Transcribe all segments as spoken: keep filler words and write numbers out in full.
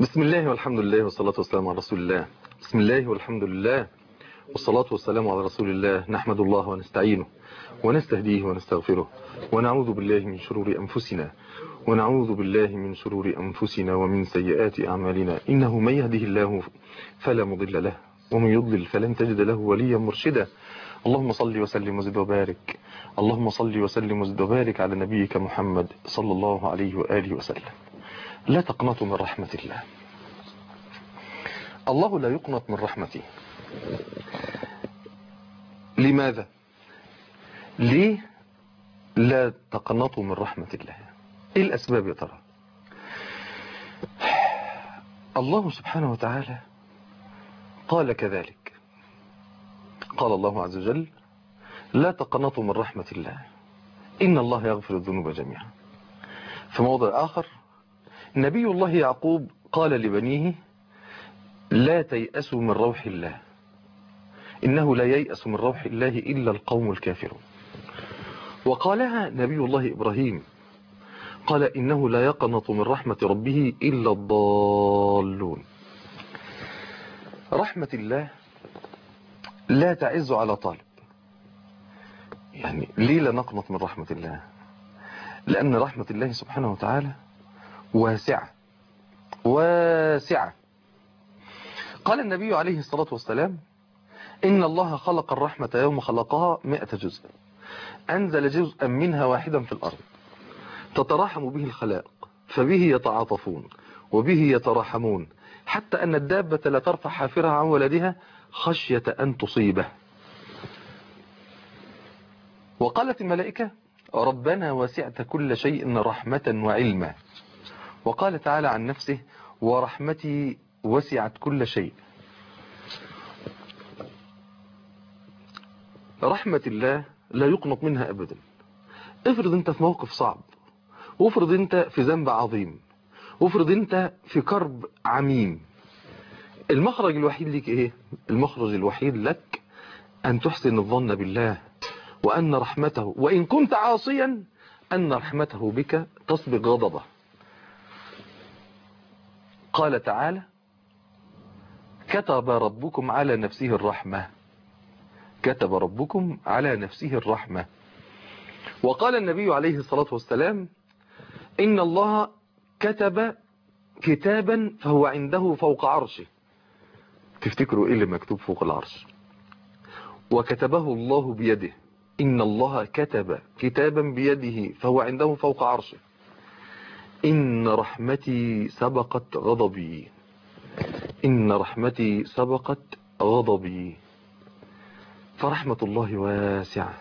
بسم الله والحمد لله والصلاة والسلام على رسول الله. بسم الله والحمد لله والصلاة والسلام على رسول الله. نحمد الله ونستعينه ونستهديه ونستغفره ونعوذ بالله من شرور أنفسنا ونعوذ بالله من شرور أنفسنا ومن سيئات أعمالنا. إنه من يهده الله فلا مضل له ومن يضلل فلن تجد له وليا مرشدا. اللهم صل وسلم وزد وبارك اللهم صل وسلم وزد وبارك على نبيك محمد صلى الله عليه وآله وسلم. لا تقنطوا من رحمة الله. الله لا يقنط من رحمته. لماذا؟ ليه لا تقنطوا من رحمة الله؟ ايه الأسباب يا ترى؟ الله سبحانه وتعالى قال كذلك. قال الله عز وجل: لا تقنطوا من رحمة الله إن الله يغفر الذنوب جميعا. في موضع آخر نبي الله يعقوب قال لبنيه: لا تيأسوا من روح الله إنه لا ييأس من روح الله إلا القوم الكافرون. وقالها نبي الله إبراهيم قال: إنه لا يقنط من رحمة ربه إلا الضالون. رحمة الله لا تعز على طالب. يعني ليه لا نقنط من رحمة الله؟ لأن رحمة الله سبحانه وتعالى واسعة واسعة. قال النبي عليه الصلاة والسلام: إن الله خلق الرحمة يوم خلقها مئة جزء، أنزل جزءا منها واحدا في الأرض تتراحم به الخلائق فبه يتعاطفون وبه يتراحمون، حتى أن الدابة لا ترفع حافرها عن ولدها خشية أن تصيبه. وقالت الملائكة: ربنا وسعت كل شيء رحمة وعلما. وقال تعالى عن نفسه: ورحمتي وسعت كل شيء. رحمة الله لا يقنط منها أبدا. افرض انت في موقف صعب، وافرض انت في ذنب عظيم، وافرض انت في كرب عميم. المخرج الوحيد لك ايه؟ المخرج الوحيد لك أن تحسن الظن بالله، وأن رحمته وإن كنت عاصيا أن رحمته بك تسبق غضبه. قال تعالى: كتب ربكم على نفسه الرحمة. كتب ربكم على نفسه الرحمة. وقال النبي عليه الصلاة والسلام: إن الله كتب كتابا فهو عنده فوق عرشه. تفتكروا إيه اللي مكتوب فوق العرش؟ وكتبه الله بيده. إن الله كتب كتابا بيده فهو عنده فوق عرشه. إن رحمتي سبقت غضبي. إن رحمتي سبقت غضبي. فرحمة الله واسعة.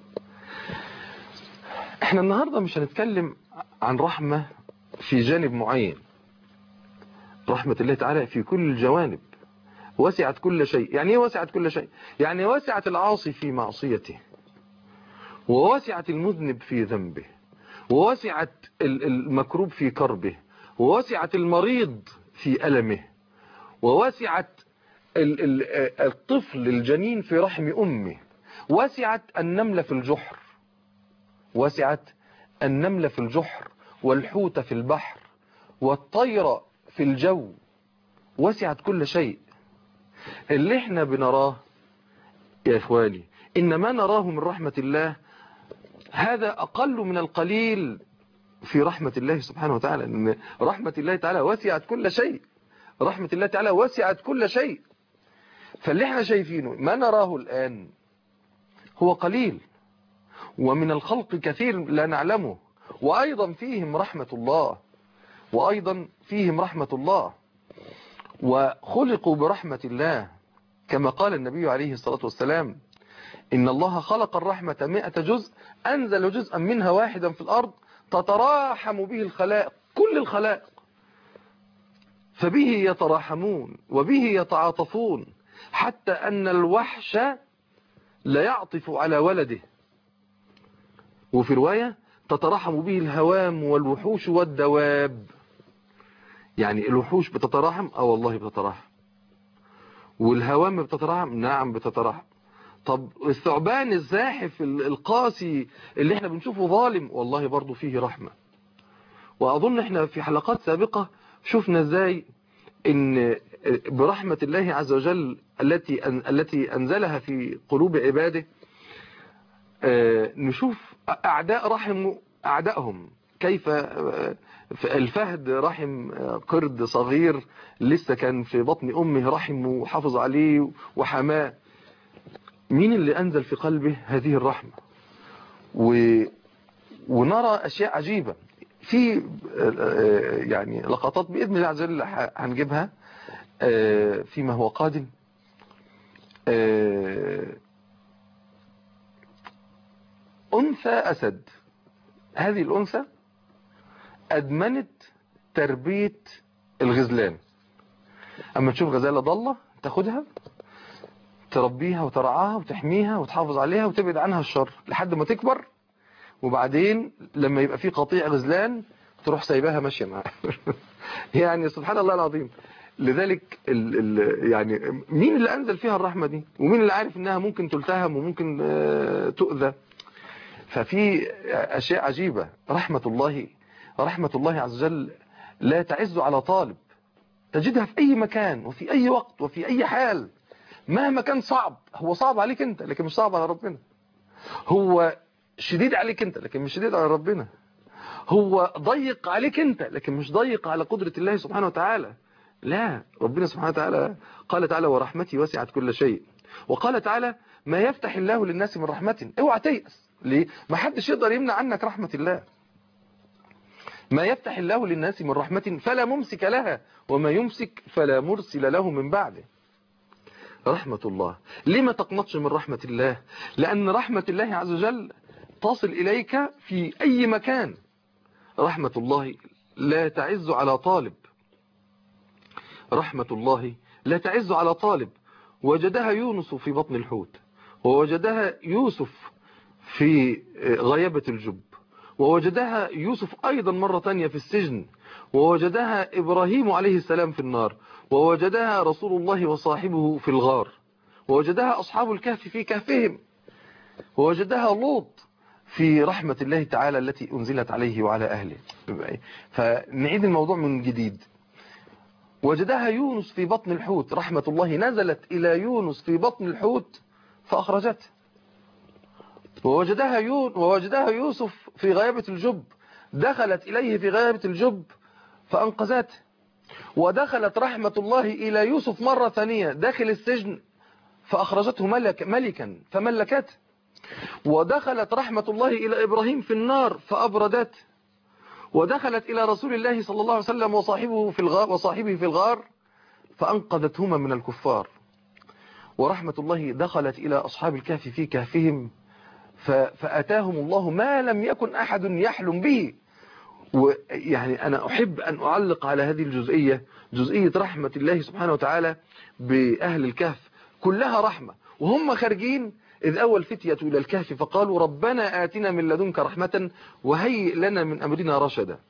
احنا النهاردة مش هنتكلم عن رحمة في جانب معين. رحمة الله تعالى في كل الجوانب، وسعت كل شيء. يعني ايه وسعت كل شيء؟ يعني وسعت العاصي في معصيته، ووسعت المذنب في ذنبه، ووسعت المكروب في كربه، ووسعت المريض في ألمه، ووسعت الطفل الجنين في رحم أمه، وسعت النملة في الجحر، وسعت النملة في الجحر، والحوت في البحر، والطير في الجو. وسعت كل شيء. اللي احنا بنراه يا إخواني، إن ما نراه من رحمة الله هذا أقل من القليل في رحمة الله سبحانه وتعالى. إن رحمة الله تعالى وسعت كل شيء. رحمة الله تعالى وسعت كل شيء. فاللي احنا شايفينه ما نراه الآن هو قليل، ومن الخلق كثير لا نعلمه، وأيضا فيهم رحمة الله، وأيضا فيهم رحمة الله، وخلقوا برحمة الله. كما قال النبي عليه الصلاة والسلام: إن الله خلق الرحمة مئة جزء، أنزل جزءا منها واحدا في الأرض تتراحم به الخلائق، كل الخلائق، فبه يتراحمون وبه يتعاطفون، حتى أن الوحش لا يعطف على ولده. وفي رواية: تتراحم به الهوام والوحوش والدواب. يعني الوحوش بتتراحم؟ اه والله بتتراحم. والهوام بتتراحم؟ نعم بتتراحم. طب الثعبان الزاحف القاسي اللي احنا بنشوفه ظالم، والله برضو فيه رحمة. وأظن احنا في حلقات سابقة شفنا ازاي إن برحمة الله عز وجل التي التي أنزلها في قلوب عباده نشوف أعداء رحموا أعدائهم. كيف الفهد رحم قرد صغير لسه كان في بطن أمه، رحمه وحافظ عليه وحماه. مين اللي أنزل في قلبه هذه الرحمة؟ و... ونرى أشياء عجيبة في يعني لقطات بإذن الله عز وجل هنجيبها فيما هو قادم. أنثى أسد، هذه الأنثى أدمنت تربية الغزلان. أما تشوف غزالة ضالة تاخدها تربيها وترعاها وتحميها وتحافظ عليها وتبعد عنها الشر لحد ما تكبر، وبعدين لما يبقى في قطيع غزلان تروح سايباها ماشية معاها. يعني سبحان الله العظيم. لذلك ال ال يعني مين اللي أنزل فيها الرحمة دي؟ ومين اللي عارف إنها ممكن تلتهم وممكن تؤذى؟ ففي أشياء عجيبة. رحمة الله رحمة الله عز وجل لا تعز على طالب، تجدها في أي مكان وفي أي وقت وفي أي حال. مهما كان صعب، هو صعب عليك أنت لكن مش صعب على ربنا. هو شديد عليك أنت لكن مش شديد على ربنا. هو ضيق عليك أنت لكن مش ضيق على قدرة الله سبحانه وتعالى. لا، ربنا سبحانه وتعالى قال تعالى ورحمتي وسعت كل شيء. وقال تعالى ما يفتح الله للناس من رحمة. اوعى تيأس. ليه؟ ما حدش يقدر يمنع عنك رحمة الله. ما يفتح الله للناس من رحمة فلا ممسك لها وما يمسك فلا مرسل له من بعده. رحمة الله. ليه ما تقنطش من رحمة الله؟ لأن رحمة الله عز وجل تصل إليك في أي مكان. رحمة الله لا تعز على طالب. رحمة الله لا تعز على طالب. وجدها يونس في بطن الحوت، ووجدها يوسف في غيابة الجب، ووجدها يوسف أيضا مرة تانية في السجن، ووجدها إبراهيم عليه السلام في النار، ووجدها رسول الله وصاحبه في الغار، ووجدها أصحاب الكهف في كهفهم، ووجدها لوط في رحمة الله تعالى التي أنزلت عليه وعلى أهله. فنعيد الموضوع من جديد. وجدها يونس في بطن الحوت، رحمة الله نزلت إلى يونس في بطن الحوت فأخرجته. ووجدها, يون ووجدها يوسف في غيابة الجب، دخلت إليه في غيابة الجب فأنقذته. ودخلت رحمة الله إلى يوسف مرة ثانية داخل السجن فأخرجته ملك ملكا فملكته. ودخلت رحمة الله إلى إبراهيم في النار فأبردته. ودخلت إلى رسول الله صلى الله عليه وسلم وصاحبه في الغار, وصاحبه في الغار فأنقذتهما من الكفار. ورحمة الله دخلت إلى أصحاب الكهف في كهفهم فأتاهم الله ما لم يكن أحد يحلم به. ويعني أنا أحب أن أعلق على هذه الجزئية، جزئية رحمة الله سبحانه وتعالى بأهل الكهف، كلها رحمة. وهم خارجين إذ أول فتية إلى الكهف فقالوا ربنا آتنا من لدنك رحمة وهيئ لنا من أمرنا رشدا.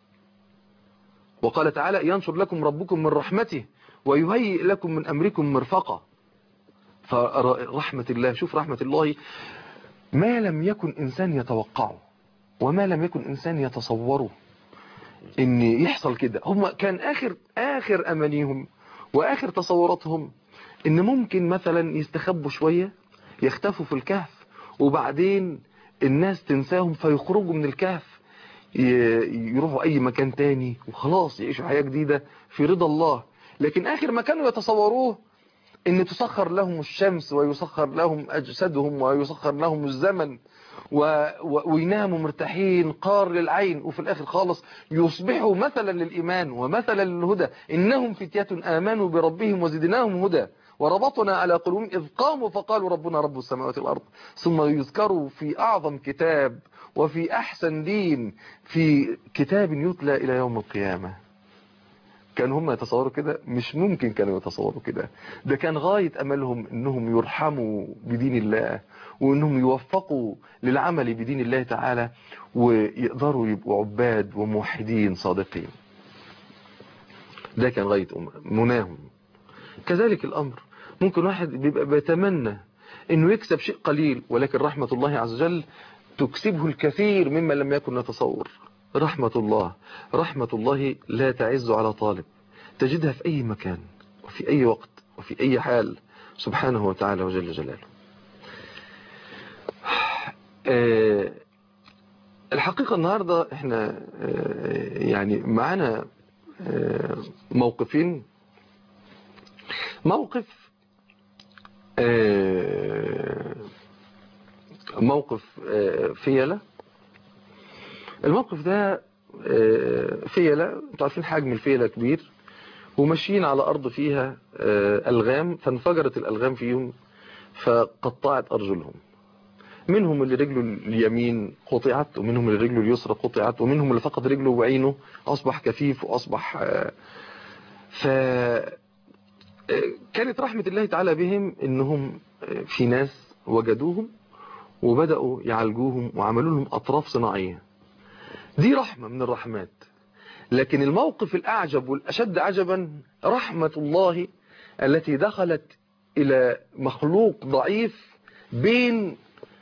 وقال تعالى ينشر لكم ربكم من رحمته ويهيئ لكم من أمركم مرفقا. فرحمة الله، شوف رحمة الله ما لم يكن إنسان يتوقعه وما لم يكن إنسان يتصوره إن يحصل كده. هم كان آخر آخر أمانيهم وآخر تصوراتهم إن ممكن مثلا يستخبوا شوية، يختفوا في الكهف، وبعدين الناس تنساهم فيخرجوا من الكهف يروحوا أي مكان تاني وخلاص يعيشوا حياة جديدة في رضا الله. لكن آخر ما كانوا يتصوروه إن تسخر لهم الشمس ويسخر لهم أجسادهم ويسخر لهم الزمن و... و... ويناموا مرتاحين قار للعين، وفي الآخر خالص يصبحوا مثلا للإيمان ومثلا للهدى. إنهم فتية آمنوا بربهم وزدناهم هدى وربطنا على قلوبهم إذ قاموا فقالوا ربنا رب السماوات والأرض. ثم يذكروا في أعظم كتاب وفي أحسن دين في كتاب يتلى إلى يوم القيامة. كانوا هم يتصوروا كده؟ مش ممكن كانوا يتصوروا كده. ده كان غاية أملهم إنهم يرحموا بدين الله وإنهم يوفقوا للعمل بدين الله تعالى ويقدروا يبقوا عباد وموحدين صادقين. ده كان غاية مناهم. كذلك الأمر ممكن واحد بيبقى بيتمنى إنه يكسب شيء قليل، ولكن رحمة الله عز وجل تكسبه الكثير مما لم يكن نتصور. رحمة الله رحمة الله لا تعز على طالب، تجدها في أي مكان وفي أي وقت وفي أي حال سبحانه وتعالى وجل جلاله. آه الحقيقة النهاردة احنا آه يعني معنا آه موقفين. موقف آه موقف آه فيلة. الموقف ده آه فيلة، انتوا عارفين حجم الفيلة كبير، وماشيين على أرض فيها آه ألغام، فانفجرت الألغام فيهم فقطعت أرجلهم. منهم اللي رجله اليمين قطعت، ومنهم اللي رجله اليسرى قطعت، ومنهم اللي فقد رجله وعينه أصبح كفيف وأصبح آه ف كانت رحمة الله تعالى بهم إنهم في ناس وجدوهم وبدأوا يعالجوهم وعملوا لهم أطراف صناعية. دي رحمة من الرحمات. لكن الموقف الأعجب والأشد عجبا رحمة الله التي دخلت إلى مخلوق ضعيف بين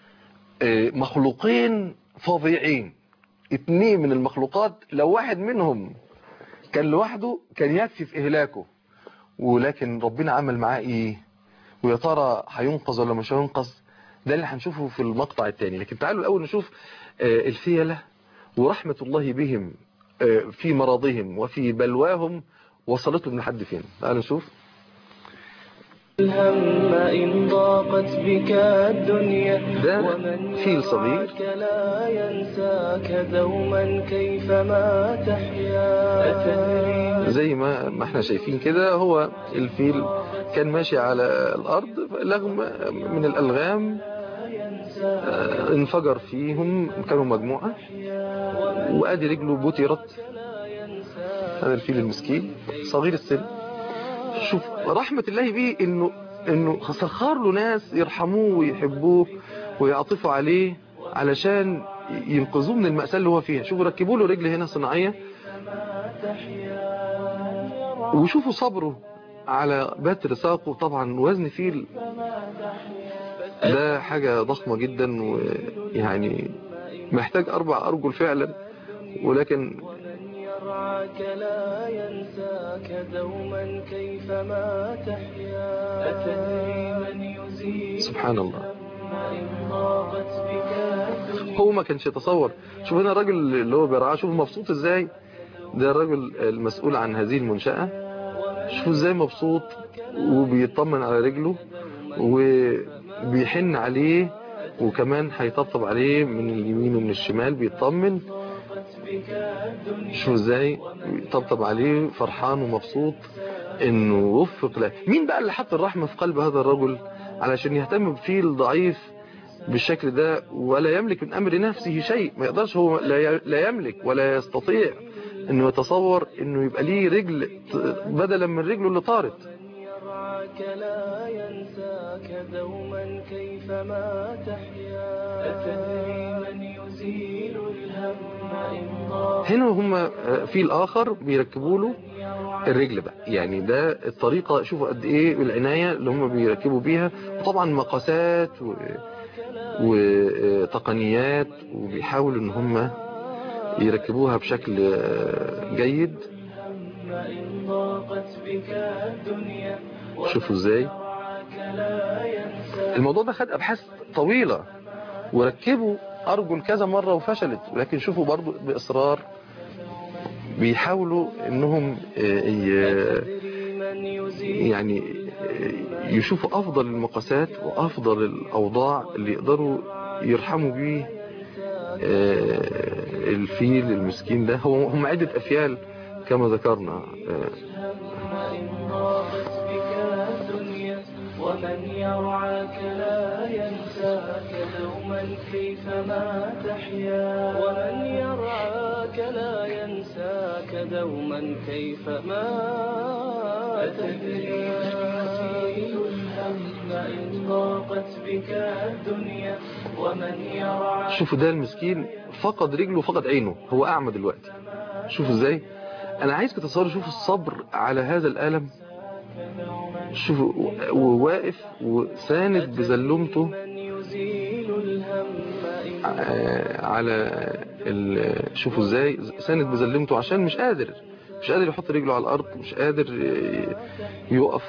مخلوقين فظيعين. اتنين من المخلوقات لو واحد منهم كان لوحده كان يكفي في إهلاكه، ولكن ربنا عمل معاه إيه؟ ويا ترى هينقذ ولا مش هينقذ؟ ده اللي هنشوفه في المقطع الثاني. لكن تعالوا الأول نشوف الفيلة ورحمة الله بهم في مرضهم وفي بلواهم وصلتهم لحد فين. تعالوا نشوف. الهم إن ضاقت بك الدنيا ده فيل صغير لا ينساك دوما كيفما تحيا. زي ما ما احنا شايفين كده، هو الفيل كان ماشي على الأرض لغم من الألغام انفجر فيهم، كانوا مجموعة، وادي رجله بوترت. هذا الفيل المسكين صغير السن. شوف رحمة الله به انه انه سخر له ناس يرحموه ويحبوه ويعطفوا عليه علشان ينقذوه من المأساة اللي هو فيها. شوفوا ركبوا له رجل هنا صناعية، وشوفوا صبره على بتر ساقه. طبعا وزن فيل ده حاجة ضخمة جدا، ويعني محتاج أربع أرجل فعلا، ولكن يرعاك لا ينساك دوما كيفما تحيا. أتدري من يزيد سبحان الله. إن ضاقت بك الدنيا. هو ما كانش يتصور. شوف هنا الراجل اللي هو بيرعاه، شوف مبسوط ازاي. ده الراجل المسؤول عن هذه المنشأة، شوف ازاي مبسوط وبيطمن على رجله وبيحن عليه، وكمان هيطبطب عليه من اليمين ومن الشمال بيطمن. شوف ازاي يطبطب عليه فرحان ومبسوط انه وفق له. مين بقى اللي حط الرحمة في قلب هذا الرجل علشان يهتم بفيل ضعيف بالشكل ده ولا يملك من امر نفسه شيء؟ ما يقدرش، هو لا يملك ولا يستطيع انه يتصور انه يبقى ليه رجل بدلا من رجله اللي طارت. لا ينساك دوما كيفما تحيا. أتدري من يزيل الهم إن ضاق. هنا هم في الآخر بيركبوا له الرجل بقى، يعني ده الطريقة. شوفوا قد ايه العناية اللي هم بيركبوا بيها، وطبعا مقاسات و... وتقنيات، وبيحاولوا ان هم يركبوها بشكل جيد. شوفوا ازاي الموضوع ده خد ابحاث طويلة، وركبوا ارجل كذا مرة وفشلت، ولكن شوفوا برضو باصرار بيحاولوا انهم يعني يشوفوا افضل المقاسات وافضل الاوضاع اللي يقدروا يرحموا بيه الفيل المسكين ده. هو هم عدة افيال كما ذكرنا. ومن يرعاك لا ينساك دوما كيفما تحيا. ومن يرعاك لا ينساك دوما كيفما تدري يزيل الهم إن ضاقت بك الدنيا. ومن يرعاك. شوفوا ده المسكين فقد رجله وفقد عينه، هو أعمى دلوقتي. شوفوا ازاي. انا عايزك تتصوروا، شوفوا الصبر على هذا الألم. شوفوا وواقف وساند بزلمته على ال... شوفوا ازاي ساند بزلمته عشان مش قادر. مش قادر يحط رجله على الأرض، مش قادر يقف.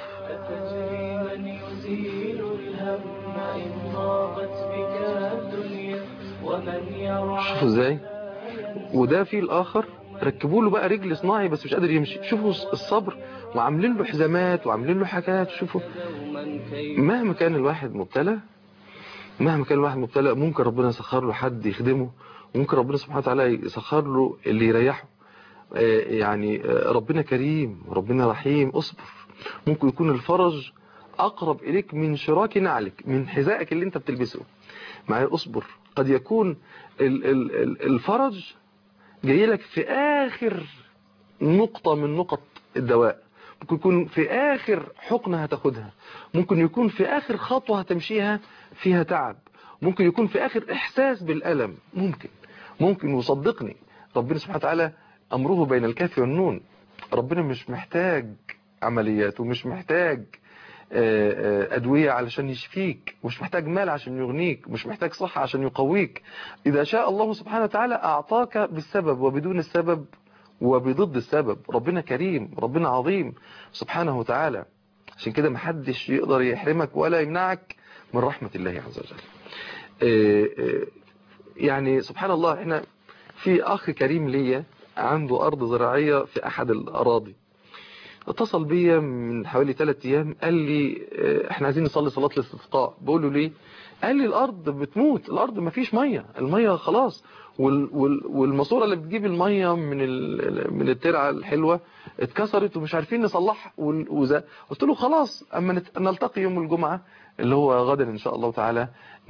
شوفوا ازاي. وده في الآخر ركبوا له بقى رجل صناعي بس مش قادر يمشي. شوفوا الصبر، وعاملين له حزامات وعاملين له حاجات. شوفوا مهما كان الواحد مبتلى، مهما كان الواحد مبتلى ممكن ربنا يسخر له حد يخدمه، وممكن ربنا سبحانه وتعالى يسخر له اللي يريحه. يعني ربنا كريم، ربنا رحيم. اصبر، ممكن يكون الفرج أقرب إليك من شراك نعلك، من حذائك اللي انت بتلبسه. معايا اصبر، قد يكون الفرج جاي لك في آخر نقطة من نقط الدواء، ممكن يكون في آخر حقنة هتاخدها، ممكن يكون في آخر خطوة هتمشيها فيها تعب، ممكن يكون في آخر إحساس بالألم. ممكن ممكن وصدقني ربنا سبحانه وتعالى أمره بين الكاف والنون. ربنا مش محتاج عمليات، ومش محتاج أدوية علشان يشفيك، مش محتاج مال عشان يغنيك، مش محتاج صحة عشان يقويك. إذا شاء الله سبحانه وتعالى أعطاك بالسبب وبدون السبب وبضد السبب. ربنا كريم، ربنا عظيم سبحانه وتعالى. عشان كده محدش يقدر يحرمك ولا يمنعك من رحمة الله عز وجل. يعني سبحان الله، احنا في أخ كريم ليا عنده أرض زراعية في أحد الأراضي، اتصل بيا من حوالي ثلاثة أيام قال لي احنا عايزين نصلي صلاة الاستسقاء. بقول له ليه؟ قال لي الأرض بتموت، الأرض ما فيش مية، المية خلاص، والماسوره اللي بتجيب المية من من الترعة الحلوة اتكسرت ومش عارفين نصلحها. قلت له خلاص اما نلتقي يوم الجمعة اللي هو غدا ان شاء الله تعالى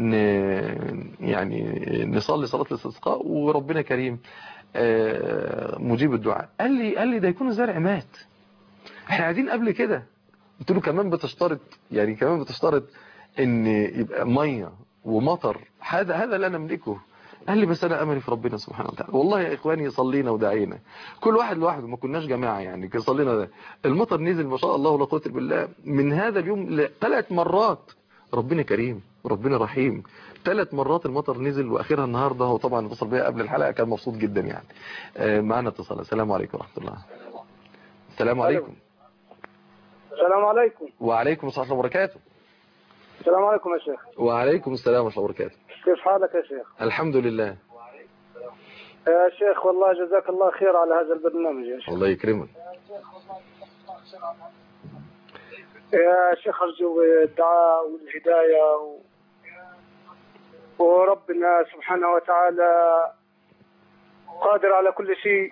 يعني نصلي صلاة الاستسقاء وربنا كريم مجيب الدعاء. قال لي قال لي ده يكون الزرع مات، احنا عايزين قبل كده. قلت له كمان بتشترط، يعني كمان بتشترط ان يبقى مية ومطر؟ هذا هذا لا نملكه. قال لي بس انا املي في ربنا سبحانه وتعالى. والله يا اخواني صلينا ودعينا كل واحد لوحده، ما كناش جماعه يعني، كان صلينا ده. المطر نزل ما شاء الله ولا قوه الا بالله من هذا اليوم ثلاث مرات. ربنا كريم، ربنا رحيم. ثلاث مرات المطر نزل، واخرها النهارده. هو طبعا اتصل بيا قبل الحلقه، كان مبسوط جدا يعني. معنا اتصال. السلام عليكم ورحمه الله. السلام عليكم. السلام عليكم. وعليكم السلام ورحمه الله وبركاته. السلام عليكم يا شيخ. وعليكم السلام ورحمه الله وبركاته. كيف حالك يا شيخ؟ الحمد لله يا شيخ، والله جزاك الله خير على هذا البرنامج يا شيخ. الله يكرمك يا شيخ. أرجو الدعاء والهداية و... وربنا سبحانه وتعالى قادر على كل شيء،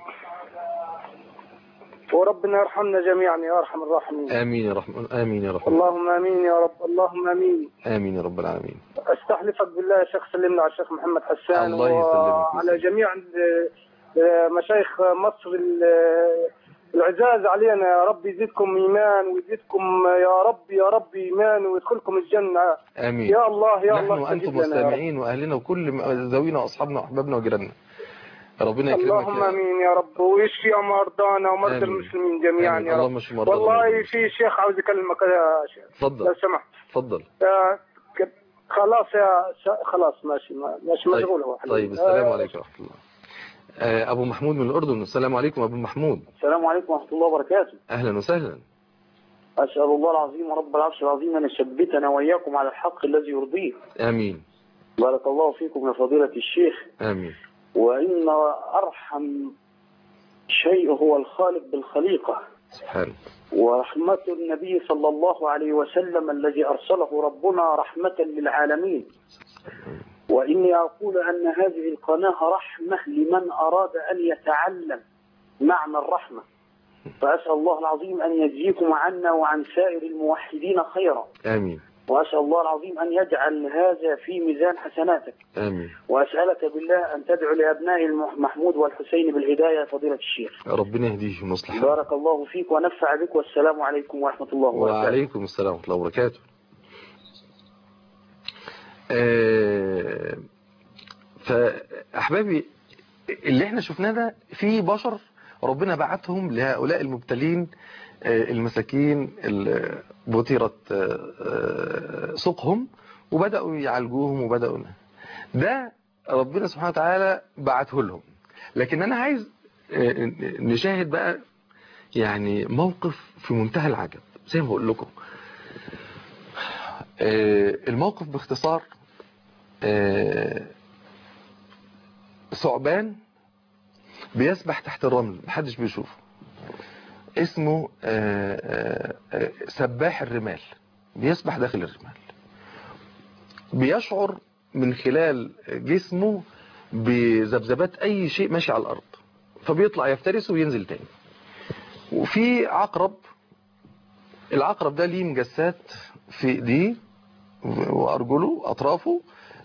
وربنا يرحمنا جميعا يا أرحم الراحمين. آمين يا رحمن، آمين يا رحمن. اللهم آمين يا رب، اللهم آمين. آمين يا رب العالمين. استحلفك بالله يا شيخ سلمنا على الشيخ محمد حسان الله يسلمك، وعلى جميع مشايخ مصر العزاز علينا. يا رب يزيدكم إيمان ويزيدكم يا رب يا رب إيمان ويدخلكم الجنة. آمين يا الله يا نحن الله. نحن وأنتم مستمعين وأهلنا وكل ذوينا وأصحابنا وأحبابنا وجيراننا. ربنا يكرمك. اللهم امين يا رب، ويشفي مرضانا ومرضى المسلمين جميعا يا رب. والله في شيخ عاوز يكلمك يا شيخ. تفضل لو سمحت. تفضل. خلاص يا ش... خلاص ماشي ماشي مشغول هو. طيب السلام عليكم ورحمه الله. ابو محمود من الاردن. السلام عليكم ابو محمود. السلام عليكم ورحمه الله وبركاته. اهلا وسهلا. اسال الله العظيم ورب العرش العظيم ان يثبتنا واياكم على الحق الذي يرضيه. امين. بارك الله فيكم يا فضيله الشيخ. امين. وإن أرحم شيء هو الخالق بالخليقة سبحانه. ورحمة النبي صلى الله عليه وسلم الذي أرسله ربنا رحمة للعالمين. وإني أقول أن هذه القناة رحمة لمن أراد أن يتعلم معنى الرحمة. فأسأل الله العظيم أن يجزيكم عنا وعن سائر الموحدين خيرا. آمين. وأسأل الله العظيم أن يجعل هذا في ميزان حسناتك. آمين. وأسألك بالله أن تدعو لأبناء محمود والحسين بالهداية فضيلة الشيخ. ربنا يهديهم ويصلح. بارك الله فيك ونفع بك، والسلام عليكم ورحمة الله وبركاته. وعليكم السلام ورحمة الله وبركاته. أه فأحبابي اللي احنا شفناه ده في بشر ربنا بعتهم لهؤلاء المبتلين المساكين اللي بطيرت سوقهم وبدأوا يعالجوهم وبدأوا. ده ربنا سبحانه وتعالى بعته لهم. لكن أنا عايز نشاهد بقى يعني موقف في منتهى العجب زي ما بقول لكم. آه الموقف باختصار، آه ثعبان بيسبح تحت الرمل محدش بيشوفه، اسمه آه آه سباح الرمال، بيسبح داخل الرمال، بيشعر من خلال جسمه بذبذبات اي شيء ماشي على الارض، فبيطلع يفترسه وينزل تاني. وفي عقرب، العقرب ده ليه مجسات في ايديه وارجله اطرافه،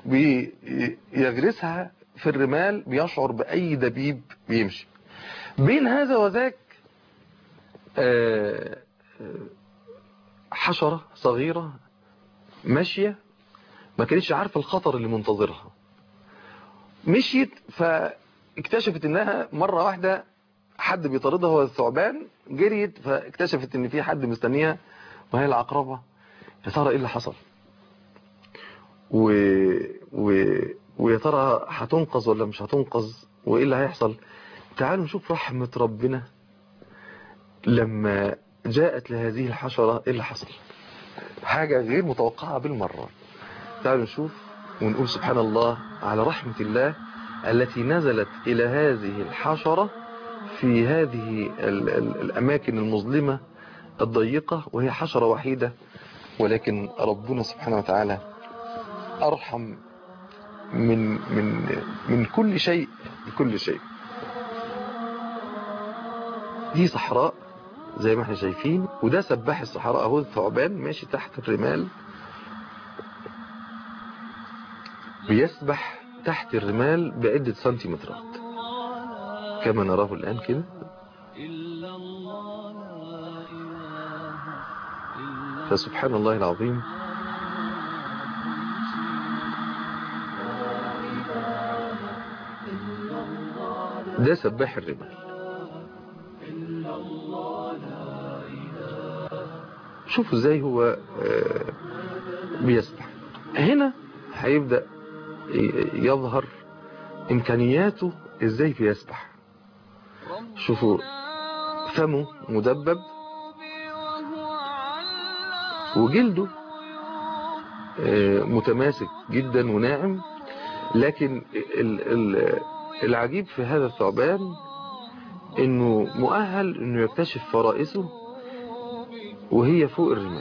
بيغرسها في الرمال، بيشعر باي دبيب بيمشي. بين هذا وذاك حشرة صغيرة ماشية ما كانتش عارفة الخطر اللي منتظرها، مشيت فاكتشفت انها مرة واحدة حد بيطاردها، هو الثعبان، جريت فاكتشفت ان في حد مستنيها وهي العقربة. يا ترى ايه اللي حصل؟ و... و... ويا ترى هتنقذ ولا مش هتنقذ؟ وايه اللي هيحصل؟ تعالوا نشوف رحمة ربنا لما جاءت لهذه الحشرة. ايه اللي حصل؟ حاجة غير متوقعة بالمرة. تعالوا نشوف ونقول سبحان الله على رحمة الله التي نزلت إلى هذه الحشرة في هذه ال ال الأماكن المظلمة الضيقة، وهي حشرة وحيدة، ولكن ربنا سبحانه وتعالى أرحم من من من كل شيء بكل شيء. دي صحراء زي ما احنا شايفين، وده سباح الصحراء اهو، الثعبان ماشي تحت الرمال، بيسبح تحت الرمال بعدة سنتيمترات كما نراه الآن كده. فسبحان الله العظيم. ده سباح الرمال. شوفوا ازاي هو بيسبح. هنا هيبدأ يظهر امكانياته ازاي بيسبح. شوفوا فمه مدبب وجلده متماسك جدا وناعم، لكن العجيب في هذا الثعبان انه مؤهل انه يكتشف فرائسه وهي فوق الرمال.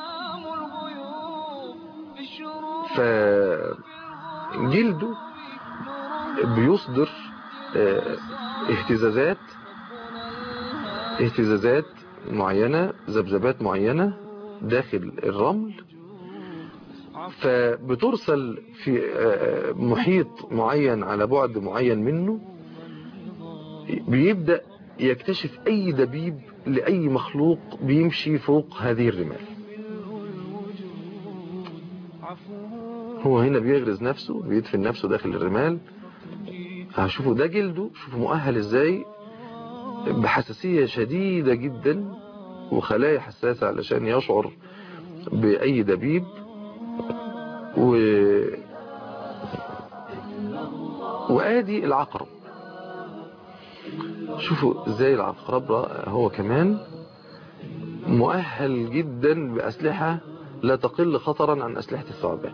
فجلده بيصدر اهتزازات اهتزازات معينة، ذبذبات معينة داخل الرمل، فبترسل في محيط معين على بعد معين منه، بيبدأ يكتشف اي دبيب لأي مخلوق بيمشي فوق هذه الرمال. هو هنا بيغرز نفسه، بيدفن نفسه داخل الرمال. هشوفوا ده جلده، شوفوا مؤهل ازاي بحساسية شديدة جدا وخلايا حساسة علشان يشعر بأي دبيب. و... وآدي العقرب، شوفوا ازاي العقرب هو كمان مؤهل جدا بأسلحة لا تقل خطرا عن أسلحة الثعبان.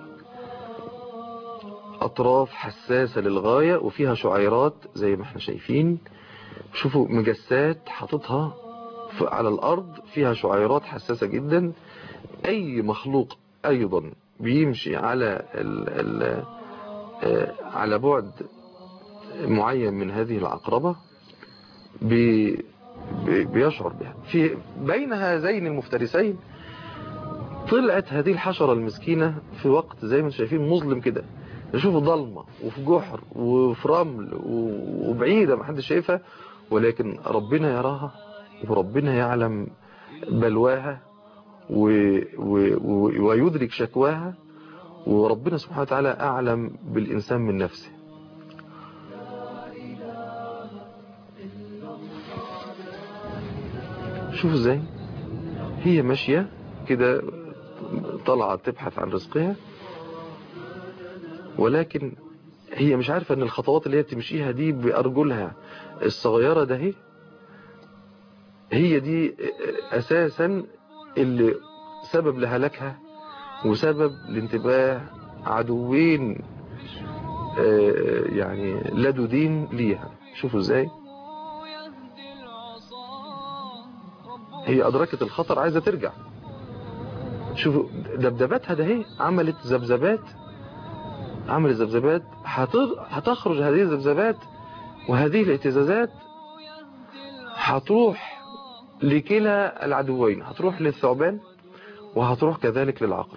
أطراف حساسة للغاية وفيها شعيرات زي ما احنا شايفين. شوفوا مجسات حاططها على الأرض فيها شعيرات حساسة جدا. أي مخلوق أيضا بيمشي على ال ال على بعد معين من هذه العقربة بي بيشعر بها. في بين هذين المفترسين طلعت هذه الحشرة المسكينة في وقت زي ما انتم شايفين مظلم كده، نشوفه ضلمة وفي جحر وفي رمل وبعيدة ما حدش شايفها، ولكن ربنا يراها وربنا يعلم بلواها و... و... و... ويدرك شكواها، وربنا سبحانه وتعالى أعلم بالإنسان من نفسه. شوفوا ازاي هي ماشية كده طلعت تبحث عن رزقها، ولكن هي مش عارفة ان الخطوات اللي هي بتمشيها دي بأرجلها الصغيرة ده هي هي دي أساسا اللي سبب لهلاكها وسبب لانتباه عدوين يعني لدودين ليها. شوفوا ازاي هي أدركت الخطر، عايزة ترجع. شوفوا دبدباتها ده، هي عملت ذبذبات، عملت ذبذبات هتخرج هذه الذبذبات وهذه الاهتزازات هتروح لكلا العدوين، هتروح للثعبان وهتروح كذلك للعقرب.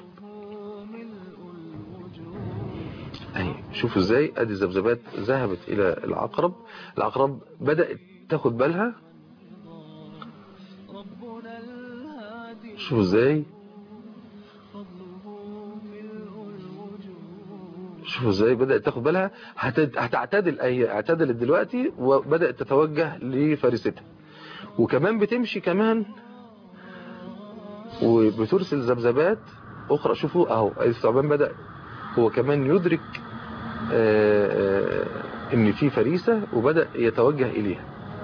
اهي شوفوا ازاي ادي الذبذبات ذهبت الى العقرب، العقرب بدأت تاخد بالها. شوفوا ازاي شوفوا ازاي بدأت تاخد بالها، هتعتدل، اي اعتدلت دلوقتي وبدأت تتوجه لفارستها، وكمان بتمشي كمان وبترسل ذبذبات اخرى. شوفوا اهو الثعبان بدأ هو كمان يدرك آآ آآ ان في فريسة وبدأ يتوجه اليها.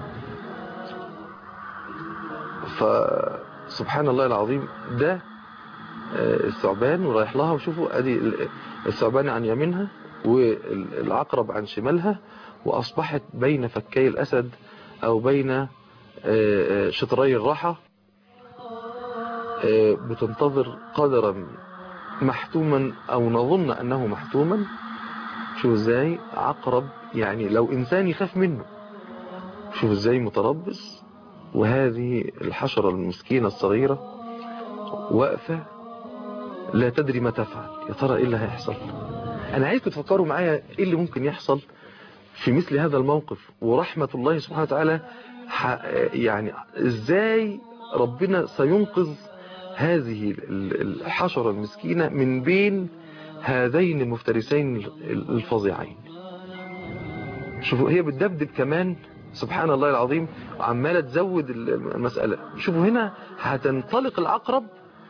فسبحان الله العظيم، ده الثعبان ورايح لها. وشوفوا ادي الثعبان عن يمينها والعقرب عن شمالها، واصبحت بين فكي الاسد او بين شطري الراحة، بتنتظر قدرا محتوما او نظن انه محتوما. شوفوا ازاي عقرب يعني لو انسان يخاف منه، شوفوا ازاي متربص، وهذه الحشرة المسكينة الصغيرة واقفة لا تدري ما تفعل. يا ترى ايه اللي هيحصل؟ انا عايزكم تفكروا معايا ايه اللي ممكن يحصل في مثل هذا الموقف، ورحمة الله سبحانه وتعالى يعني ازاي ربنا سينقذ هذه الحشرة المسكينة من بين هذين المفترسين الفظيعين. شوفوا هي بتدبدب كمان، سبحان الله العظيم، عمالة تزود المسألة. شوفوا هنا هتنطلق العقرب،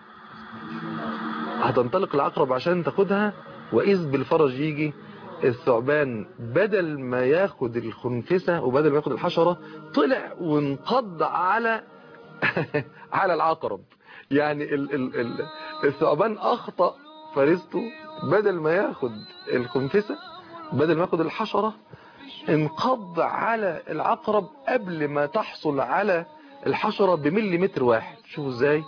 هتنطلق العقرب عشان تاخدها، وإذ بالفرج يجي الثعبان بدل ما ياخد الخنفسة وبدل ما ياخد الحشرة طلع وانقض على على العقرب. يعني ال ال ال الثعبان أخطأ فريسته، بدل ما ياخد الخنفسة بدل ما ياخد الحشرة انقض على العقرب قبل ما تحصل على الحشرة بمليمتر واحد. شوفوا ازاي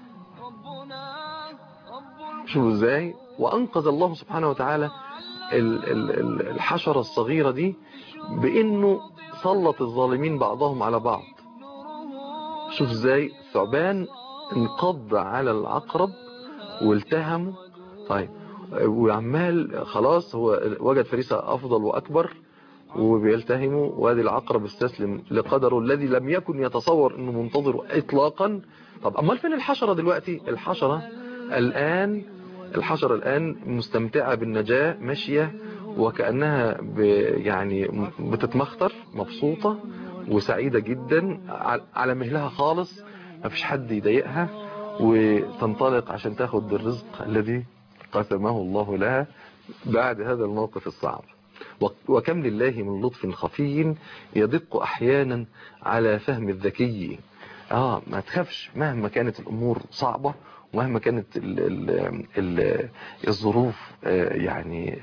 شوفوا ازاي وأنقذ الله سبحانه وتعالى الحشرة الصغيرة دي بأنه سلط الظالمين بعضهم على بعض. شوف ازاي الثعبان انقض على العقرب والتهمه. طيب وعمال خلاص هو وجد فريسة أفضل وأكبر وبيلتهمه، وادي العقرب استسلم لقدره الذي لم يكن يتصور انه منتظره اطلاقا. طب امال فين الحشرة دلوقتي؟ الحشرة الآن الحشرة الآن مستمتعة بالنجاة، ماشية وكأنها يعني بتتمخطر، مبسوطة وسعيدة جدا على مهلها خالص، ما فيش حد يضايقها، وتنطلق عشان تاخد الرزق الذي قسمه الله لها بعد هذا الموقف الصعب. وكم لله من لطف خفي يدق أحيانا على فهم الذكي. آه ما تخافش مهما كانت الأمور صعبة، ومهما كانت ال ال ال الظروف يعني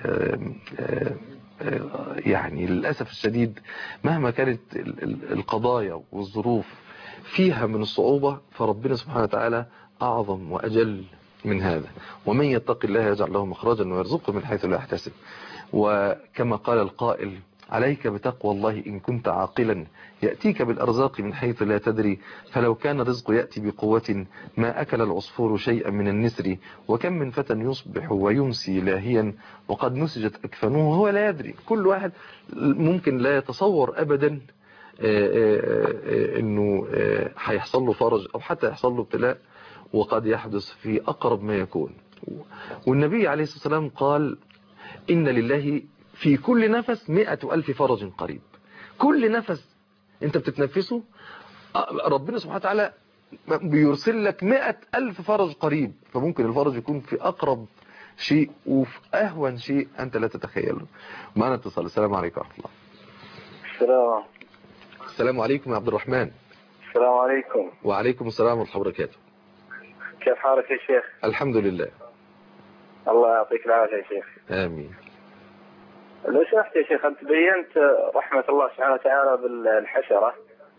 يعني للأسف الشديد مهما كانت القضايا والظروف فيها من الصعوبة، فربنا سبحانه وتعالى أعظم وأجل من هذا. ومن يتق الله يجعل له مخرجا ويرزقه من حيث لا يحتسب. وكما قال القائل: عليك بتقوى الله إن كنت عاقلا، يأتيك بالأرزاق من حيث لا تدري، فلو كان الرزق يأتي بقوة ما أكل العصفور شيئا من النسر، وكم من فتى يصبح ويمسي لاهيا وقد نسجت أكفانه وهو لا يدري. كل واحد ممكن لا يتصور أبدا أنه هيحصل له فرج أو حتى يحصل له ابتلاء، وقد يحدث في أقرب ما يكون. والنبي عليه الصلاة والسلام قال: إن لله في كل نفس مئة ألف فرج قريب. كل نفس أنت بتتنفسه ربنا سبحانه وتعالى بيرسل لك مئة ألف فرج قريب. فممكن الفرج يكون في أقرب شيء وفي أهون شيء أنت لا تتخيله. معنا اتصال. السلام عليكم ورحمة الله. السلام السلام عليكم يا عبد الرحمن. السلام عليكم. وعليكم السلام ورحمة الله وبركاته. كيف حالك يا شيخ؟ الحمد لله. الله يعطيك العافية يا شيخ. آمين. لو سمحت يا شيخ، أنت بينت رحمة الله سبحانه وتعالى بالحشرة،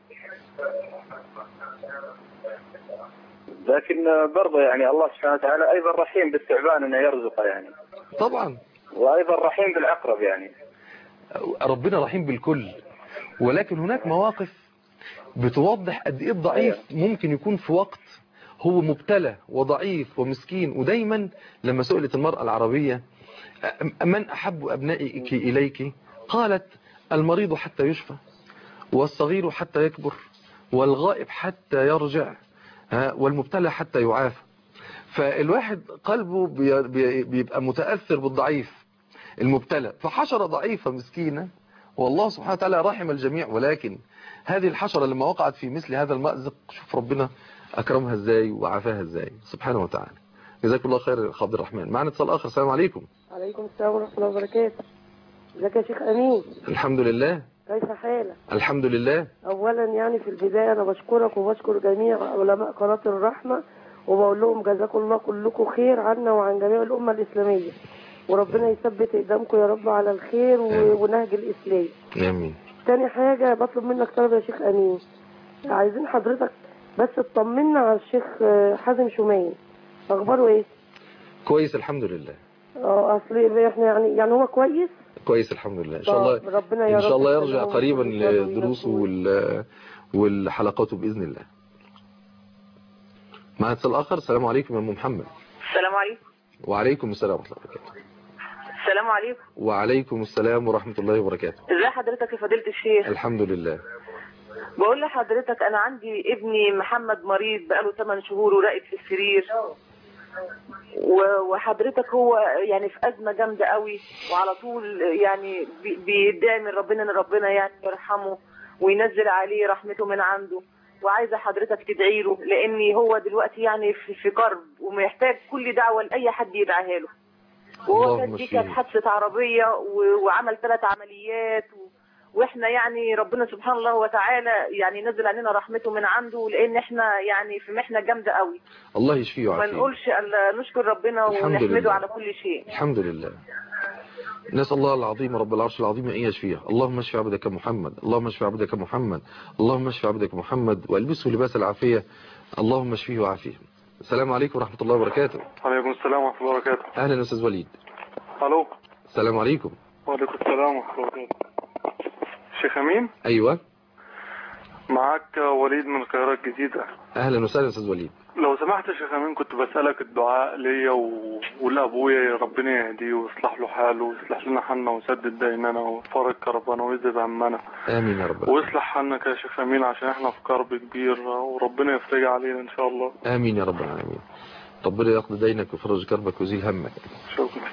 لكن برضه يعني الله سبحانه وتعالى أيضا رحيم بالثعبان أنه يرزقه يعني. طبعا. وأيضا رحيم بالعقرب يعني. ربنا رحيم بالكل، ولكن هناك مواقف بتوضح قد ايه الضعيف ممكن يكون في وقت هو مبتلى وضعيف ومسكين. ودايما لما سئلت المرأة العربية من أحب أبنائك إليك، قالت المريض حتى يشفى، والصغير حتى يكبر، والغائب حتى يرجع، والمبتلى حتى يعافى. فالواحد قلبه بيبقى متأثر بالضعيف المبتلى. فحشرة ضعيفة مسكينة والله سبحانه وتعالى رحم الجميع، ولكن هذه الحشرة لما وقعت في مثل هذا المأزق شوف ربنا أكرمها ازاي وعافاها ازاي سبحانه وتعالى. جزاكم الله خير يا عبد الرحمن. معنا اتصال آخر. السلام عليكم. عليكم السلام ورحمة الله وبركاته. ازيك يا شيخ أمين؟ الحمد لله. كيف حالك؟ الحمد لله. أولا يعني في البداية أنا بشكرك وبشكر جميع علماء قناة الرحمة، وبقول لهم جزاكم الله كلكم خير عنا وعن جميع الأمة الإسلامية، وربنا يثبت إقدامكم يا رب على الخير ونهج الإسلام. آمين. تاني حاجة بطلب منك طلب يا شيخ أمين، عايزين حضرتك بس تطمنا على الشيخ حازم شومان، أخباره إيه؟ كويس الحمد لله. اه اصل احنا يعني يعني هو كويس كويس الحمد لله. ان شاء الله ربنا يا ان شاء الله رب يرجع قريبا لدروسه وال والحلقاته باذن الله. مع اتصال اخر. السلام عليكم يا ام محمد. السلام عليكم. وعليكم السلام ورحمه الله وبركاته. السلام عليكم. وعليكم السلام ورحمه الله وبركاته. ازي حضرتك يا فضيله الشيخ؟ الحمد لله. بقول لحضرتك انا عندي ابني محمد مريض بقاله ثمانية شهور وراقد في السرير، وحضرتك هو يعني في أزمة جامدة قوي، وعلى طول يعني بيدعي من ربنا ان ربنا يعني يرحمه وينزل عليه رحمته من عنده، وعايزة حضرتك تدعي له لأن هو دلوقتي يعني في كرب ومحتاج كل دعوة لأي حد يدعيها له. وهو كانت دي كانت حادثة عربية وعمل ثلاث عمليات، واحنا يعني ربنا سبحانه الله وتعالى يعني نزل علينا رحمته من عنده، لان احنا يعني في محنه جامده قوي. الله يشفيه ويعافيه. ما نقولش الا نشكر ربنا ونحمده على كل شيء. الحمد لله. نسأل الله العظيم رب العرش العظيم ان يشفيه. اللهم اشف عبدك محمد، اللهم اشف عبدك محمد، اللهم اشف عبدك محمد والبسه لباس العافيه، اللهم اشفيه وعافيه. السلام عليكم ورحمه الله وبركاته. وعليكم السلام ورحمه الله وبركاته. اهلا استاذ وليد. الو. السلام عليكم. وعليكم السلام ورحمه الله وبركاته. شيخ أمين. أيوة معك وليد من القاهرة الجديدة. أهلا وسهلا أستاذ وليد. لو سمحت يا شيخ أمين كنت بسألك الدعاء ليا و... ولأبويا ربنا يهديه ويصلح له حاله ويصلح لنا حالنا ويسدد ديننا ويفرج كربنا ويذهب همنا. آمين يا رب. ويصلح حالنا يا شيخ أمين عشان احنا في كرب كبير وربنا يفرج علينا إن شاء الله. آمين يا رب العالمين. ربنا يقضي دينك ويفرج كربك ويزيل همك. شكرا.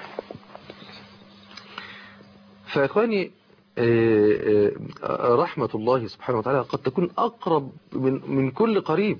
فإخواني رحمة الله سبحانه وتعالى قد تكون أقرب من, من كل قريب.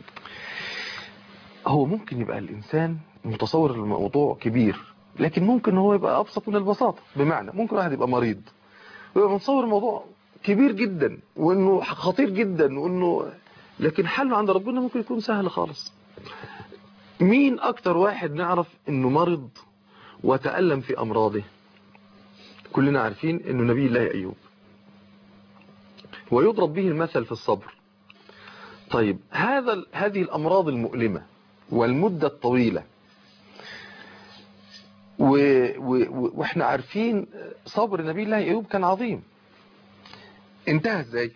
هو ممكن يبقى الإنسان متصور الموضوع كبير، لكن ممكن هو يبقى أبسط من البساطة. بمعنى ممكن واحد يبقى مريض ويبقى متصور الموضوع كبير جدا وإنه خطير جدا وإنه، لكن حله عند ربنا ممكن يكون سهل خالص. مين أكتر واحد نعرف إنه مرض وتألم في أمراضه؟ كلنا عارفين إنه نبي الله أيوب، ويضرب به المثل في الصبر. طيب هذا هذه الأمراض المؤلمة والمدة الطويلة و و وإحنا عارفين صبر نبي الله أيوب كان عظيم. انتهى إزاي؟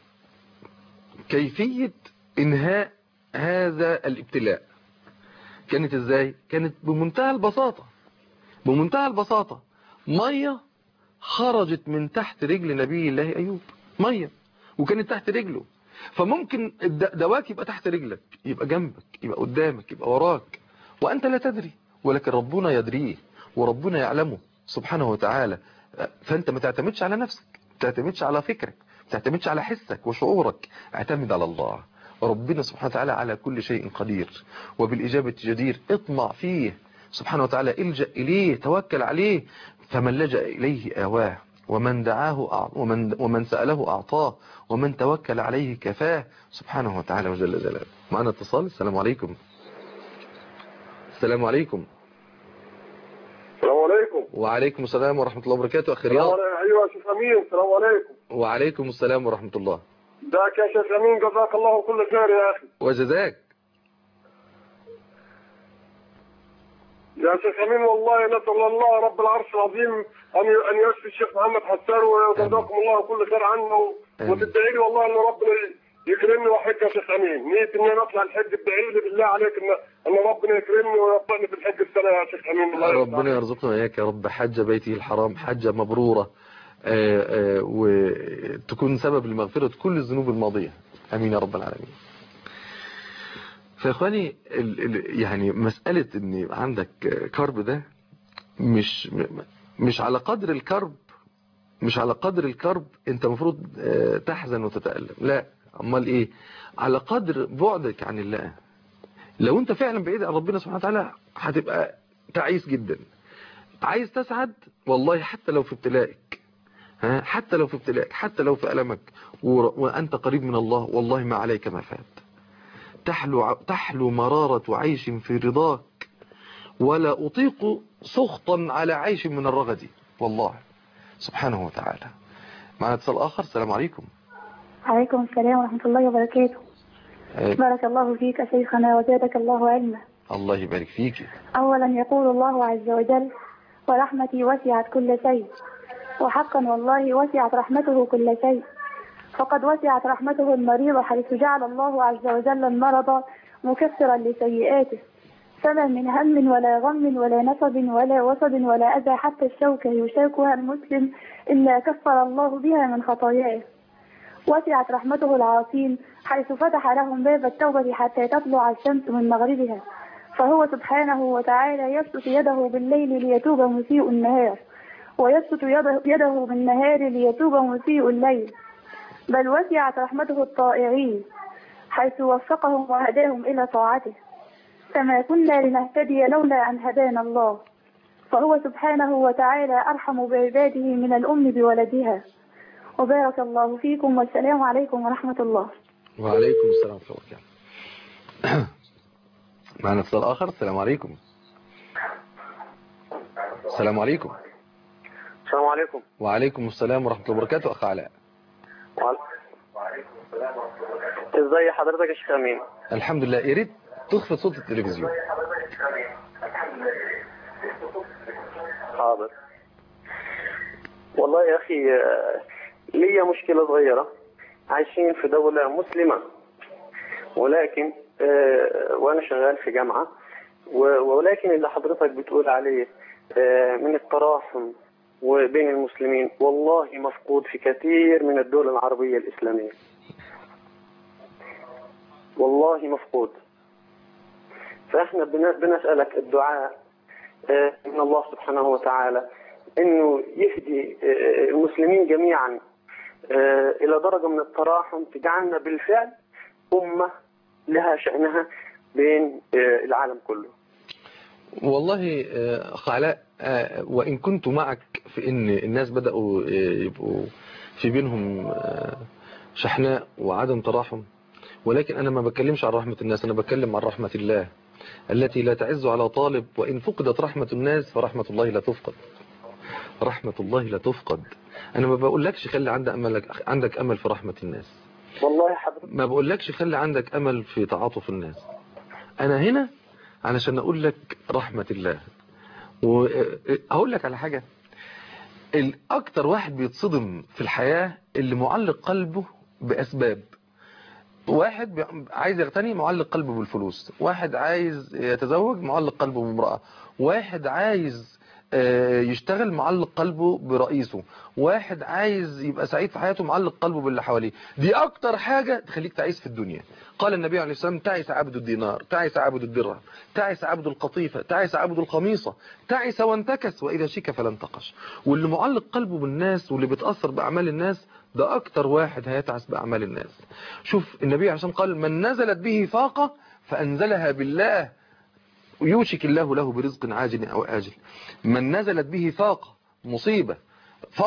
كيفية إنهاء هذا الابتلاء كانت إزاي؟ كانت بمنتهى البساطة بمنتهى البساطة مية خرجت من تحت رجل نبي الله أيوب، مية وكانت تحت رجله. فممكن دواك يبقى تحت رجلك، يبقى جنبك، يبقى قدامك، يبقى وراك، وأنت لا تدري، ولكن ربنا يدريه وربنا يعلمه سبحانه وتعالى. فأنت ما تعتمدش على نفسك، ما تعتمدش على فكرك، ما تعتمدش على حسك وشعورك، اعتمد على الله. ربنا سبحانه وتعالى على كل شيء قدير وبالإجابة جدير. اطمع فيه سبحانه وتعالى، الجأ إليه، توكل عليه. فمن لجأ إليه آواه ومن دعاه أعطاه، ومن, ومن سأله أعطاه، ومن توكل عليه كفاه سبحانه وتعالى وجل جلاله. معنا اتصال. السلام عليكم. السلام عليكم. السلام عليكم. وعليكم السلام ورحمة الله وبركاته. أخي رياض. أيوة يا شيخ أمين. السلام عليكم. وعليكم السلام ورحمة الله. ذاك يا شيخ أمين، جزاك الله كل خير يا أخي. وجزاك يا شيخ أمين، والله نسأل الله رب العرش العظيم أن أن يشفي الشيخ محمد حسان وجزاكم الله كل خير عنه، وتدعي لي والله أن ربنا يكرمني وحج يا شيخ أمين. نيت إني أنا أطلع الحج، ادعي لي بالله عليك إن أن ربنا يكرمني ويوفقني في الحج السنة يا شيخ أمين. ربنا يرزقنا وإياك يا رب حج بيته الحرام حجة مبرورة، آآ آآ وتكون سبب لمغفرة كل الذنوب الماضية. أمين يا رب العالمين. فإخواني يعني مسألة إن عندك كرب ده مش مش على قدر الكرب، مش على قدر الكرب أنت مفروض تحزن وتتألم، لا، أمال إيه؟ على قدر بعدك عن الله. لو أنت فعلا بعيد عن ربنا سبحانه وتعالى هتبقى تعيس جدا. عايز تسعد والله حتى لو في ابتلائك، ها، حتى لو في ابتلائك، حتى لو في ألمك وأنت قريب من الله، والله ما عليك ما فات. تحلو, تحلو مرارة عيش في رضاك، ولا أطيق سخطا على عيش من الرغد، والله سبحانه وتعالى. معنا اتصال آخر. السلام عليكم. عليكم السلام ورحمة الله وبركاته. أه. بارك الله فيك شيخنا وزادك الله علما. الله يبارك فيك. أولا يقول الله عز وجل: ورحمتي وسعت كل شيء. وحقا والله وسعت رحمته كل شيء، فقد وسعت رحمته المريض، حيث جعل الله عز وجل المرض مكفرا لسيئاته، فما من هم ولا غم ولا نصب ولا وصب ولا أذى حتى الشوكة يشاكها المسلم إلا كفر الله بها من خطاياه. وسعت رحمته العاصين، حيث فتح لهم باب التوبة حتى تطلع الشمس من مغربها، فهو سبحانه وتعالى يبسط يده بالليل ليتوب مسيء النهار، ويبسط يده بالنهار ليتوب مسيء الليل. بل وسعت رحمته الطائعين، حيث وفقهم وهداهم إلى طاعته، فما كنا لنهتدي لولا أن هدانا الله، فهو سبحانه وتعالى أرحم بعباده من الأم بولدها. وبارك الله فيكم، والسلام عليكم ورحمة الله. وعليكم السلام ورحمة الله وبركاته. معنا اتصال آخر. السلام عليكم. السلام عليكم. السلام عليكم. وعليكم السلام ورحمة الله وبركاته. أخ علاء. ازاي حضرتك يا شيخ أمين؟ الحمد لله. يا ريت تخفض صوت التلفزيون. حاضر. والله يا أخي ليا مشكلة صغيرة، عايشين في دولة مسلمة، ولكن وأنا شغال في جامعة، ولكن اللي حضرتك بتقول عليه من التراحم وبين المسلمين والله مفقود في كثير من الدول العربية الإسلامية، والله مفقود. فإحنا بنسألك الدعاء من الله سبحانه وتعالى إنه يهدي المسلمين جميعا إلى درجة من التراحم تجعلنا بالفعل أمة لها شأنها بين العالم كله. والله أخ علاء، وإن كنت معك في إن الناس بدأوا يبقوا في بينهم شحناء وعدم تراحم، ولكن أنا ما بتكلمش عن رحمة الناس، أنا بتكلم عن رحمة الله التي لا تعز على طالب. وإن فقدت رحمة الناس فرحمة الله لا تفقد، رحمة الله لا تفقد. أنا ما بقولكش خلي عندك أمل، عندك أمل في رحمة الناس، والله حضرتك ما بقولكش خلي عندك أمل في تعاطف الناس. أنا هنا علشان أقول لك رحمة الله. وأقول لك على حاجة، الأكتر واحد بيتصدم في الحياة اللي معلق قلبه بأسباب. واحد عايز يغتني معلق قلبه بالفلوس، واحد عايز يتزوج معلق قلبه بامرأة، واحد عايز يشتغل معلق قلبه برئيسه، واحد عايز يبقى سعيد في حياته معلق قلبه باللي حواليه. دي اكتر حاجة تخليك تعيس في الدنيا. قال النبي عليه الصلاة والسلام: تعس عبد الدينار، تعس عبد الدرهم، تعس عبد القطيفة، تعس عبد القميصة، تعس وانتكس، وإذا شيك فلن تقش. واللي معلق قلبه بالناس واللي بتأثر بأعمال الناس ده أكتر واحد هيتعس بأعمال الناس. شوف النبي عليه الصلاة والسلام قال: من نزلت به فاقة فأنزلها بالله يوشك الله له برزق عاجل أو آجل. من نزلت به فاقة، مصيبة، فقر،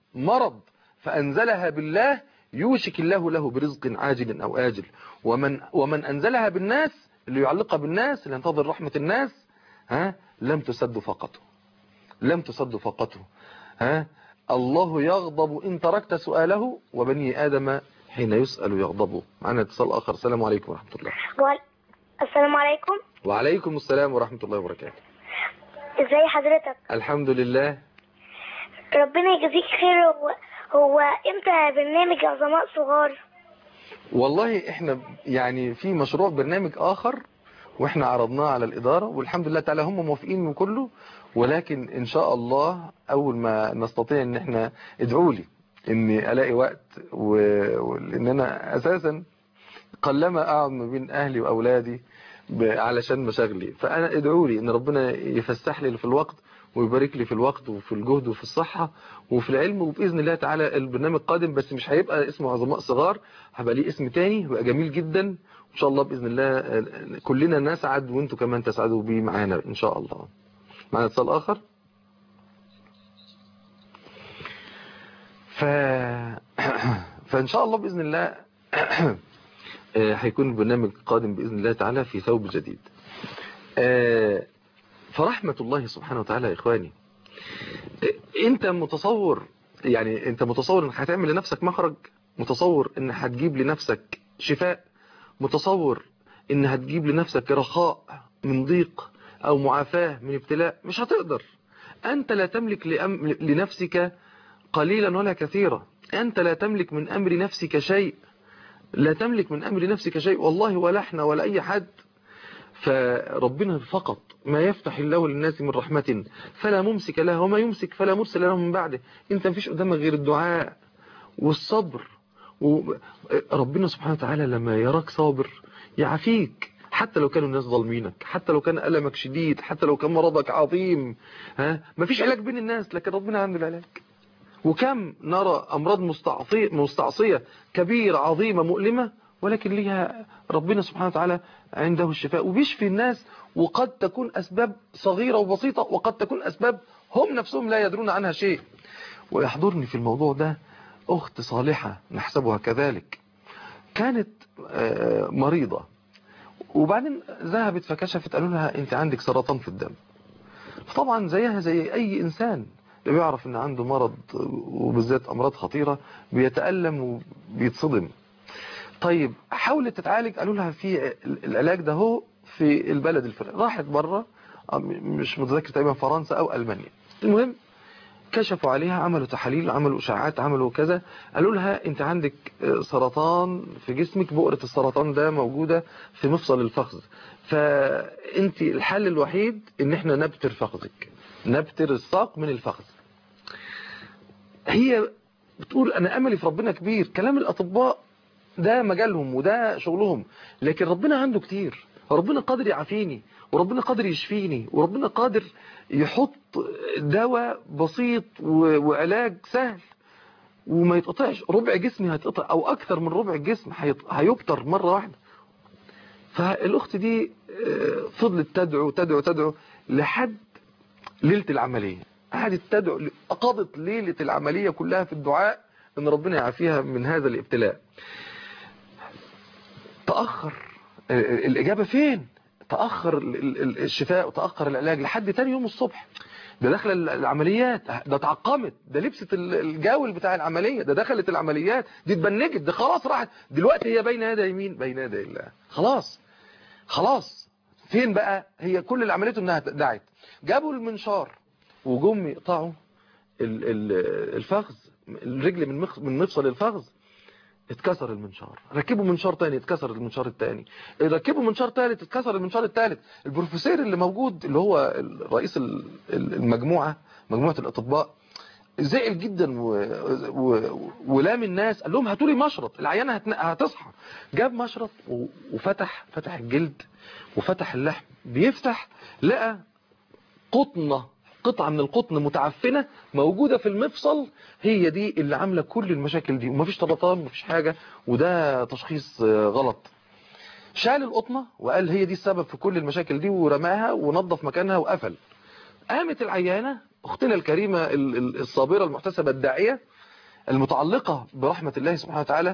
مرض فأنزلها بالله يوشك الله له برزق عاجل أو آجل. ومن, ومن أنزلها بالناس اللي يعلقها بالناس اللي ينتظر رحمة الناس ها لم تسد فقطه لم تسد فقطه ها الله يغضب إن تركت سؤاله وبني آدم حين يسأل يغضبه. معنا اتصال آخر. السلام عليكم ورحمة الله. السلام عليكم. وعليكم السلام ورحمة الله وبركاته. ازاي حضرتك؟ الحمد لله. ربنا يجزيك خير. هو, هو امتى برنامج عظماء صغار؟ والله احنا يعني في مشروع برنامج آخر واحنا عرضناه على الإدارة والحمد لله تعالى هم موافقين من كله، ولكن ان شاء الله اول ما نستطيع ان احنا ادعوا لي اني الاقي وقت، ولان انا اساسا قلما اقعد ما بين اهلي واولادي علشان مشاغلي، فانا ادعوا لي ان ربنا يفسح لي في الوقت ويبارك لي في الوقت وفي الجهد وفي الصحة وفي العلم. وبإذن الله تعالى البرنامج قادم، بس مش هيبقى اسمه عظماء صغار، هيبقى ليه اسم تاني ويبقى جميل جدا ان شاء الله. بإذن الله كلنا نسعد وانتوا كمان تسعدوا بيه معانا ان شاء الله. معنا اتصال اخر. ف... فان شاء الله بإذن الله هيكون البرنامج قادم بإذن الله تعالى في ثوب جديد. فرحمة الله سبحانه وتعالى يا إخواني، انت متصور يعني انت متصور انك هتعمل لنفسك مخرج، متصور ان هتجيب لنفسك شفاء، متصور ان هتجيب لنفسك رخاء من ضيق او معافاة من ابتلاء؟ مش هتقدر. انت لا تملك لأم... لنفسك قليلا ولا كثيرا، انت لا تملك من امر نفسك شيء، لا تملك من امر نفسك شيء والله، ولا احنا ولا اي حد. فربنا فقط ما يفتح الله للناس من رحمة فلا ممسك لها وما يمسك فلا مرسل له من بعده. انت مفيش قدامك غير الدعاء والصبر. وربنا سبحانه وتعالى لما يراك صابر يعافيك، حتى لو كانوا الناس ظالمينك، حتى لو كان ألمك شديد، حتى لو كان مرضك عظيم. ها مفيش علاج بين الناس لكن ربنا عنده العلاج. وكم نرى أمراض مستعصية, مستعصية كبيرة عظيمة مؤلمة، ولكن ليها ربنا سبحانه وتعالى عنده الشفاء وبيشفي الناس. وقد تكون أسباب صغيرة وبسيطة، وقد تكون أسباب هم نفسهم لا يدرون عنها شيء. ويحضرني في الموضوع ده أخت صالحة نحسبها كذلك، كانت مريضة وبعدين ذهبت فكشفت، قالوا لها أنت عندك سرطان في الدم. طبعا زيها زي أي إنسان اللي بيعرف أن عنده مرض وبالذات أمراض خطيرة بيتألم وبيتصدم. طيب حاولت تتعالج، قالوا لها في العلاج ده هو في البلد الفلاني. راحت بره مش متذكر تقريبا فرنسا او المانيا. المهم كشفوا عليها، عملوا تحاليل، عملوا اشاعات، عملوا كذا، قالوا لها انت عندك سرطان في جسمك، بؤرة السرطان ده موجودة في مفصل الفخذ، فانت الحل الوحيد ان احنا نبتر فخذك، نبتر الساق من الفخذ. هي بتقول انا املي في ربنا كبير، كلام الاطباء ده مجالهم وده شغلهم، لكن ربنا عنده كتير، ربنا قادر يعافيني وربنا قادر يشفيني وربنا قادر يحط دواء بسيط وعلاج سهل وما يتقطعش. ربع جسمي هيتقطع او اكثر من ربع الجسم هيبتر مرة واحدة. فالاخت دي فضلت تدعو تدعو تدعو لحد ليلة العملية، قعدت تدعو، قضت ليلة العملية كلها في الدعاء ان ربنا يعافيها من هذا الابتلاء. تأخر الإجابة فين؟ تأخر الشفاء وتأخر العلاج لحد تاني يوم الصبح. ده دخل العمليات، ده تعقمت، ده لبست الجاول بتاع العملية، ده دخلت العمليات، دي اتبنجت، ده خلاص راحت. دلوقتي هي بين يدي مين؟ بين يدي الله. خلاص خلاص فين بقى؟ هي كل اللي عملته انها دعت. جابوا المنشار وجم يقطعوا الفخذ، الرجل من من مفصل الفخذ، اتكسر المنشار. ركبوا منشار تاني، اتكسر المنشار التاني. ركبوا منشار تالت، اتكسر المنشار التالت. البروفيسور اللي موجود اللي هو رئيس المجموعة، مجموعة الأطباء، زعل جدا و... و... ولام الناس، قال لهم هاتوا لي مشرط، العيانة هت... هتصحى. جاب مشرط و... وفتح فتح الجلد وفتح اللحم، بيفتح لقى قطنة، قطعة من القطن متعفنة موجودة في المفصل، هي دي اللي عاملة كل المشاكل دي، ومفيش سرطان مفيش حاجة، وده تشخيص غلط. شال القطنة وقال هي دي السبب في كل المشاكل دي، ورماها ونظف مكانها وقفل. قامت العيانة اختنا الكريمة الصابرة المحتسبة الداعية، المتعلقة برحمة الله سبحانه وتعالى،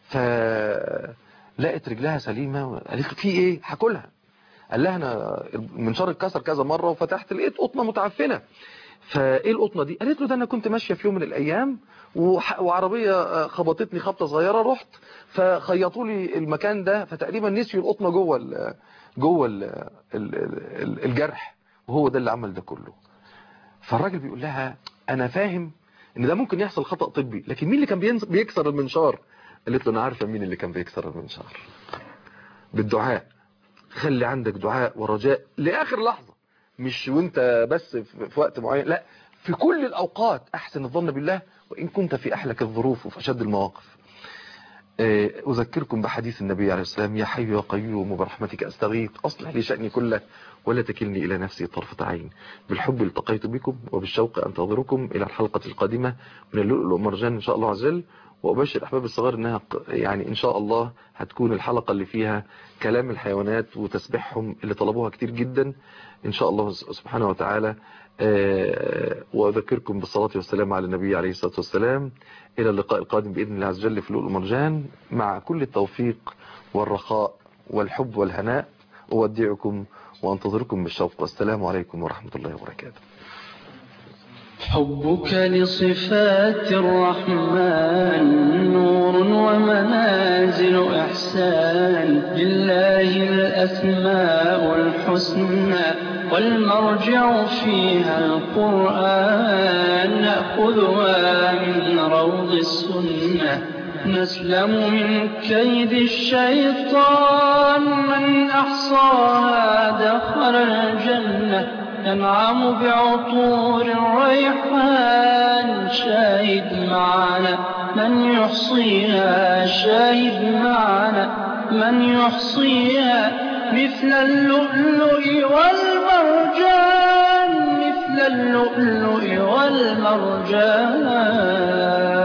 فلقت رجلها سليمة، قالت له في ايه؟ هاكلها. قال لها انا المنشار اتكسر كذا مرة وفتحت لقيت قطنة متعفنة. فايه القطنة دي؟ قالت له ده انا كنت ماشية في يوم من الايام وعربية خبطتني خبطة صغيرة، رحت فخيطوا لي المكان ده، فتقريبا نسيوا القطنة جوه ال جوه ال ال الجرح، وهو ده اللي عمل ده كله. فالراجل بيقول لها انا فاهم ان ده ممكن يحصل خطأ طبي، لكن مين اللي كان بيكسر المنشار؟ قالت له انا عارفة مين اللي كان بيكسر المنشار. بالدعاء، خلي عندك دعاء ورجاء لآخر لحظة، مش وانت بس في وقت معين، لا في كل الأوقات أحسن الظن بالله وإن كنت في أحلك الظروف وفي أشد المواقف. أذكركم بحديث النبي عليه السلام: يا حي يا قيوم برحمتك أستغيث أصلح لي شأني كله ولا تكلني إلى نفسي طرفة عين. بالحب التقيت بكم وبالشوق أنتظركم إلى الحلقة القادمة من اللؤلؤ والمرجان إن شاء الله عز وجل. وأبشر أحباب الصغار إنها يعني إن شاء الله هتكون الحلقة اللي فيها كلام الحيوانات وتسبيحهم اللي طلبوها كتير جدا إن شاء الله سبحانه وتعالى. وأذكركم بالصلاة والسلام على النبي عليه الصلاة والسلام. إلى اللقاء القادم بإذن الله عز وجل في اللؤلؤ والمرجان، مع كل التوفيق والرخاء والحب والهناء. أودعكم وأنتظركم بالشوق، والسلام عليكم ورحمة الله وبركاته. حبك لصفات الرحمن نور ومنازل إحسان، لله الأسماء الحسنى والمرجع فيها القرآن، نأخذها من روض السنة نسلم من كيد الشيطان، من أحصاها دخل الجنة ينعم بعطور الريحان. شاهد معنا من يحصيها، شاهد معنا من يحصيها، مثل اللؤلؤ والمرجان، مثل اللؤلؤ والمرجان.